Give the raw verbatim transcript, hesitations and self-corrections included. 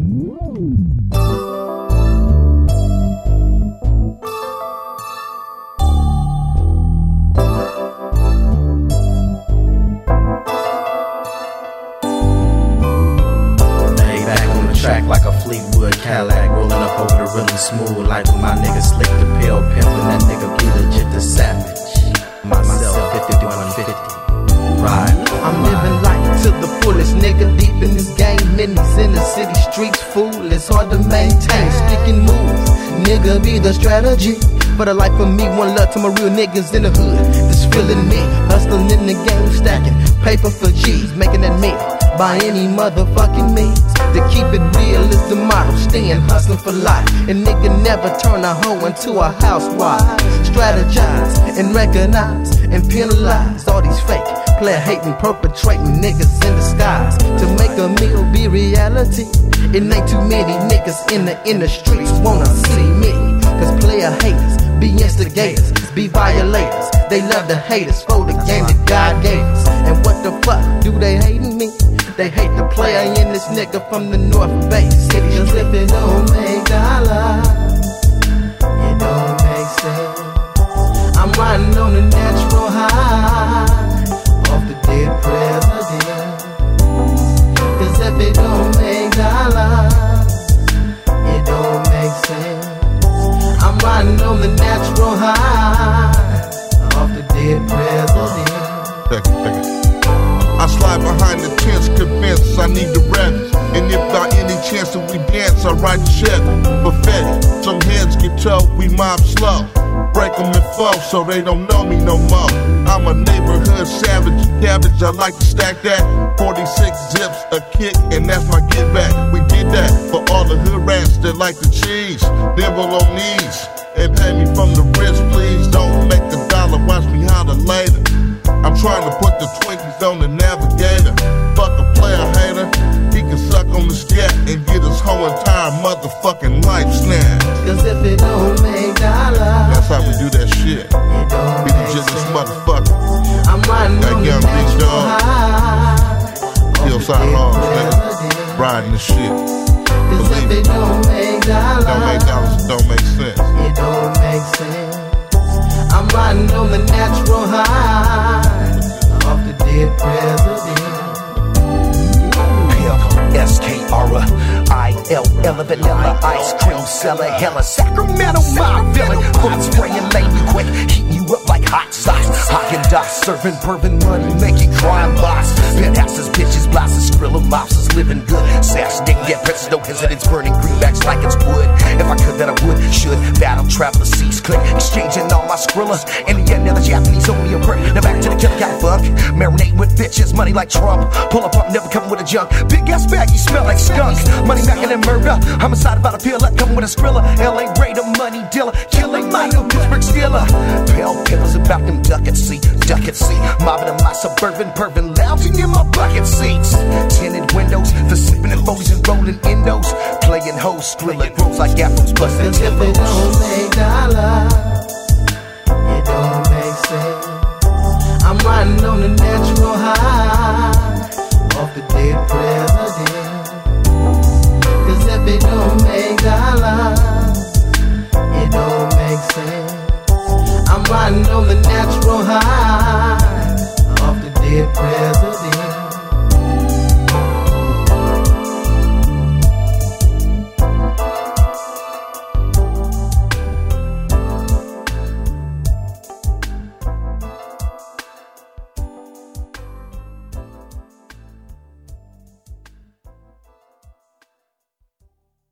Track like a Fleetwood Cadillac, rolling up over the rhythm smooth, like when my nigga slick the pill, pimpin' that nigga be legit the savage. Myself fifty-one fifty, right? I'm living life to the fullest, nigga, deep in this game. Minutes in the city streets, fool, it's hard to maintain. Sticking moves, nigga, be the strategy. For the life of me, one love to my real niggas in the hood. This feeling me, hustling in the game, stacking paper for cheese, making that meal by any motherfucking means. To keep it real is the motto, staying hustling for life. And nigga never turn a hoe into a housewife. Strategize and recognize and penalize all these fake player hating, perpetrating niggas in disguise. To make a meal be reality, it ain't too many niggas in the in the streets wanna see me. Cause player haters be instigators, be violators. They love the haters for the game that God gave us. And what the fuck do they hating me? They hate the player in this nigga from the North Bay City. Cause if it don't make dollars, it don't make sense. I'm riding on the natural high off the dead president. Cause if it don't make dollars, it don't make sense. I'm riding on the natural high off the dead president. Check it, check it. I slide behind the tents, convinced I need the reps. And if by any chance that we dance, I write the shit. Pathetic, some heads get told we mob slow. Break them in four so they don't know me no more. I'm a neighborhood savage, cabbage, I like to stack that. forty-six zips, a kick, and that's my get back. We did that for all the hood rats that like the cheese. Nibble on knees, and pay me from the wrist, please. Don't make the dollar, watch me holler later. I'm trying to put the Twinkies on the navigator. Fuck a player hater, he can suck on the scat and get his whole entire motherfucking life snatched. Cause if it don't make dollars, that's how we do that shit. It don't be the make jiggles sense. Motherfucker. I'm riding that on young the big dog. high, Hillside Hogs, nigga. Riding the shit. Cause if it don't make dollars, don't make dollars, it don't make sense. It don't make sense. I'm riding on the natural high off the dead president. Pimp, S K R I L L, vanilla ice cream seller, hella Sacramento, my villain. Bullet spraying lady quick, heating you up like hot sauce. Haagen-Dazs, serving bourbon money, making crime boss. Penthouses, bitches, blouses, Skrilla mobsters, living good. Sash, dick, get presses, no hesitance, burning greenbacks like it's wood. If I could, then I would, should. Battle, traveler, seas, click, exchanging all my Skrillas. In the end, now the Japanese owe me a break. Now back to the killer cat funk. Marinate with bitches, money like Trump. Pull up, I'm never coming with a junk. Big ass bag, you smell like skunk. Money mackin' and murder. Homicide about a pill, let come with a Skrilla. L A Raider, money dealer. Killing Michael, Pittsburgh Steeler. Pale pillows about them duck at sea, duck at sea. Mobbing in my suburban, pervin, lounging in my bucket seats. Tinted windows, for sipping and foldies and rolling indos. Playing hoes, Skrilla grows like apples, busting Cause if it don't make dollars, it don't make sense. I'm riding on the natural high off the dead president. Cause if it don't make dollars, it don't make sense. I'm riding on the natural high off the dead president.